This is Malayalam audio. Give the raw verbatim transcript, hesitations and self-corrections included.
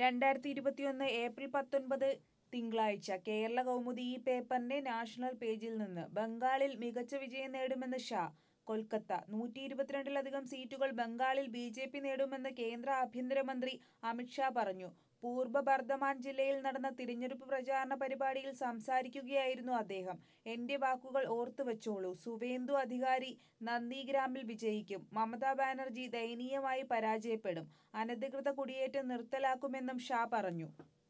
രണ്ടായിരത്തി ഇരുപത്തിയൊന്ന് ഏപ്രിൽ പത്തൊൻപത് തിങ്കളാഴ്ച കേരള കൗമുദി ഈ പേപ്പറിന്റെ നാഷണൽ പേജിൽ നിന്ന് ബംഗാളിൽ മികച്ച വിജയം നേടുമെന്ന് ഷാ. കൊൽക്കത്ത നൂറ്റി ഇരുപത്തിരണ്ടിലധികം സീറ്റുകൾ ബംഗാളിൽ ബി ജെ പി നേടുമെന്ന് കേന്ദ്ര ആഭ്യന്തരമന്ത്രി അമിത് ഷാ പറഞ്ഞു. പൂർബ ബർധമാൻ ജില്ലയിൽ നടന്ന തിരഞ്ഞെടുപ്പ് പ്രചാരണ പരിപാടിയിൽ സംസാരിക്കുകയായിരുന്നു അദ്ദേഹം. എന്റെ വാക്കുകൾ ഓർത്തുവച്ചോളൂ, സുവേന്ദു അധികാരി നന്ദിഗ്രാമിൽ വിജയിക്കും, മമതാ ബാനർജി ദയനീയമായി പരാജയപ്പെടും, അനധികൃത കുടിയേറ്റം നിർത്തലാക്കുമെന്നും ഷാ പറഞ്ഞു.